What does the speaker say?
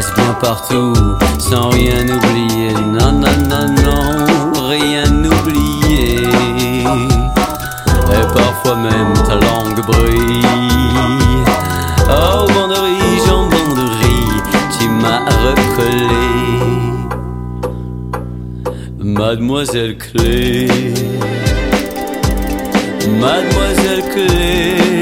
passe bien partout, sans rien oublier. Non, non, non, non, rien oublier. Et parfois même ta langue brille. Oh, banderie, jambon de riz, tu m'as recollé. Mademoiselle Clé, Mademoiselle Clé.